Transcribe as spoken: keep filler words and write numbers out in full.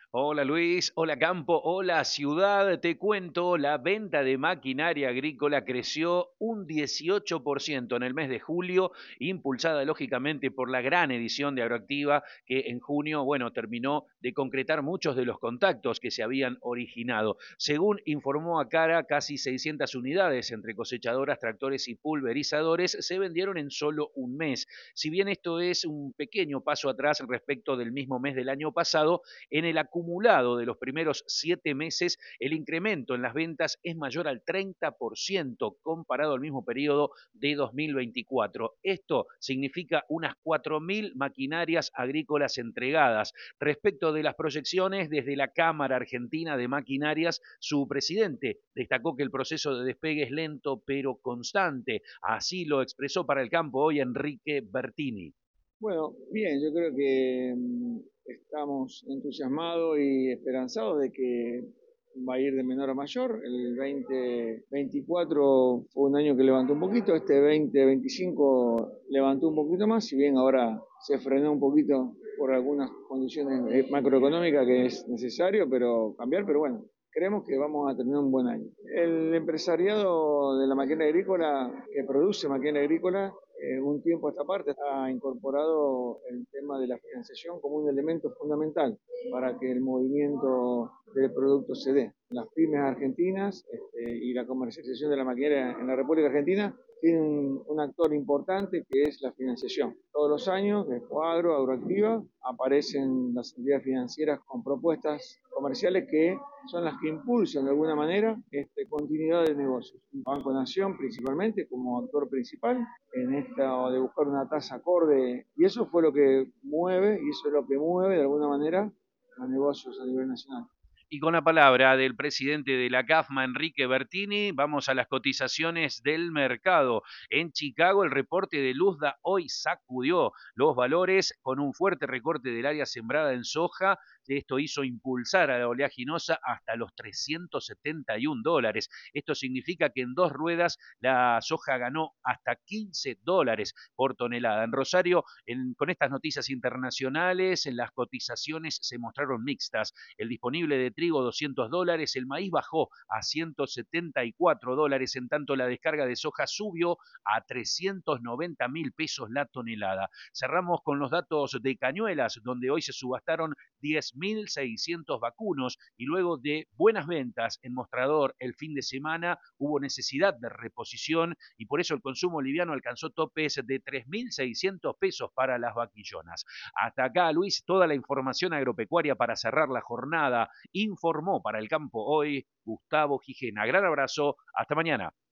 Hola Luis, hola Campo, hola Ciudad. Te cuento, la venta de maquinaria agrícola creció un dieciocho por ciento en el mes de julio, impulsada lógicamente por la gran edición de Agroactiva que en junio, bueno, terminó de concretar muchos de los contactos que se habían originado. Según informó Acara, casi seiscientas unidades entre cosechadoras, tractores y pulverizadores se vendieron en solo un mes. Si bien esto es un pequeño paso atrás respecto del mismo mes del año pasado, en el acumulado de los primeros siete meses, el incremento en las ventas es mayor al treinta por ciento comparado al mismo periodo de dos mil veinticuatro. Esto significa unas cuatro mil maquinarias agrícolas entregadas. Respecto de las proyecciones, desde la Cámara Argentina de Maquinarias, su presidente destacó que el proceso de despegue es lento pero constante. Así lo expresó para el campo hoy Enrique Bertini. Bueno, bien, yo creo que mm, estamos entusiasmados y esperanzados de que va a ir de menor a mayor. El veinte veinticuatro fue un año que levantó un poquito, este veinte veinticinco levantó un poquito más, si bien ahora se frenó un poquito por algunas condiciones eh, macroeconómicas que es necesario pero cambiar, pero bueno, creemos que vamos a tener un buen año. El empresariado de la maquinaria agrícola, que produce maquinaria agrícola, eh, un tiempo a esta parte ha incorporado el tema de la financiación como un elemento fundamental para que el movimiento del producto se dé. Las pymes argentinas este, y la comercialización de la maquinaria en la República Argentina tiene un, un actor importante que es la financiación. Todos los años, de Cuadro, Agroactiva, aparecen las entidades financieras con propuestas comerciales que son las que impulsan de alguna manera este, continuidad de negocios. Banco Nación principalmente como actor principal en esta de buscar una tasa acorde y eso fue lo que mueve y eso es lo que mueve de alguna manera a negocios a nivel nacional. Y con la palabra del presidente de la CAFMA, Enrique Bertini, vamos a las cotizaciones del mercado. En Chicago, el reporte de Luzda hoy sacudió los valores con un fuerte recorte del área sembrada en soja. Esto hizo impulsar a la oleaginosa hasta los trescientos setenta y un dólares. Esto significa que en dos ruedas la soja ganó hasta quince dólares por tonelada. En Rosario, en, con estas noticias internacionales, en las cotizaciones se mostraron mixtas. El disponible de trigo doscientos dólares, el maíz bajó a ciento setenta y cuatro dólares, en tanto la descarga de soja subió a trescientos noventa mil pesos la tonelada. Cerramos con los datos de Cañuelas, donde hoy se subastaron diez mil seiscientos vacunos y luego de buenas ventas en mostrador el fin de semana hubo necesidad de reposición y por eso el consumo liviano alcanzó topes de tres mil seiscientos pesos para las vaquillonas. Hasta acá, Luis, toda la información agropecuaria para cerrar la jornada. Informó para el campo hoy Gustavo Gijena. Gran abrazo, hasta mañana.